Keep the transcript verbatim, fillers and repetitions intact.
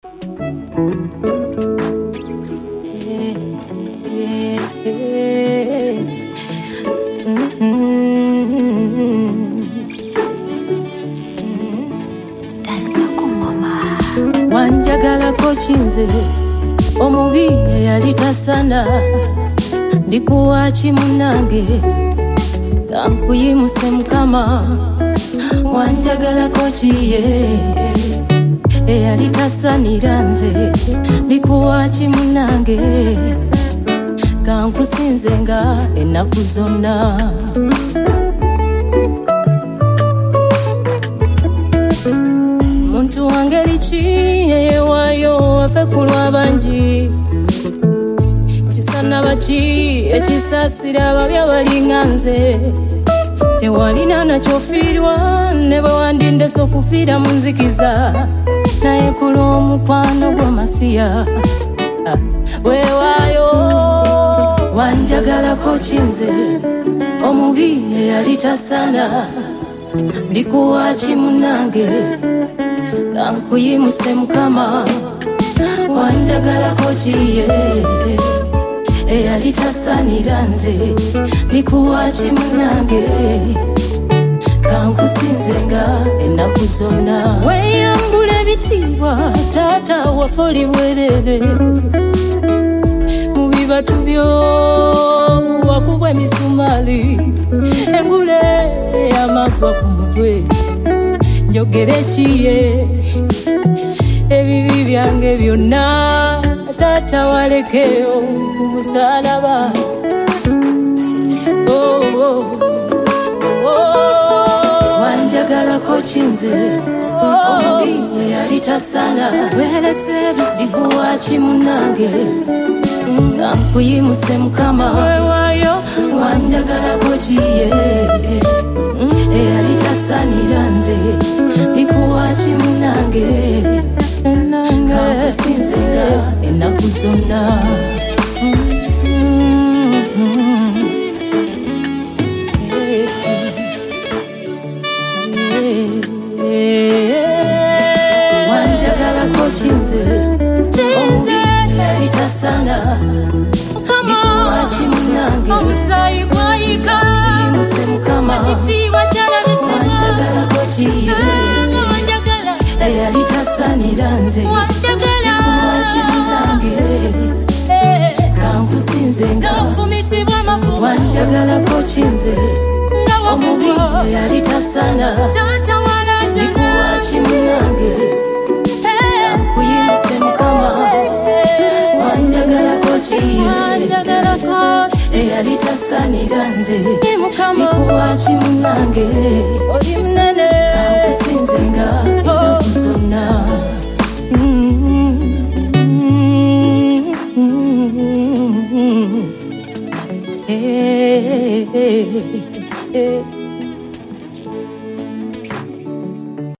Wanjagala kochinze omubi yalitasana ndikuwa chimunange kankuyimuse mukama. Wanjagala kochiye eyalitasanira nze ndikuwa chimunange kankusinze nga ennaku zonna. Muntu wangeri ki yeyewayo afe kulwa bangi kisana baki ekisasira ababi abalinga nze. Tewalina nakyofiirwa ne bwe wandindese okufiira mu nzikiza naye kula omukwano gw'amasiya weewaayo. Wanjagalako kinze omubi eyalitasana ndikuwa chimunange kankuyimuse mukama. Wanjagalako kiye eyalitasanira nze ndikuwa chimunange kankusinze nga ennaku zonna. Weyambula ebitiibwa taata waffe oli bwerere mu bibatu byo wakubwa emisumaali engule yamagwa ku mutwe. Njogere kiye ebibi byange byonna taata walekeyo ku musalaba. Oh, oh, oh. Wanjagalako kinze omubi eyalitasana werese ebitikuwa chimunange kankuyimuse mukama. Weewaayo wanjagalako kiye eyalitasanira nze ndikuwa chimunange kankusinze nga ennaku zonna. Wanjagalako kinze omubi eyalitasana ndikuwa chimunange omusayi gwayika kankuyimuse mukama. Wanjagalako kiye eyalitasanira nze ndikuwa chimunange kankusinze nga. Wanjagalako kinze omubi eyalitasana ndikuwa chimunange kankuyimuse mukama. Wanjagalako kiye eyalitasanira nze ndikuwa chimunange kankusinze nga ennaku zonna. Hey, hey, hey, hey.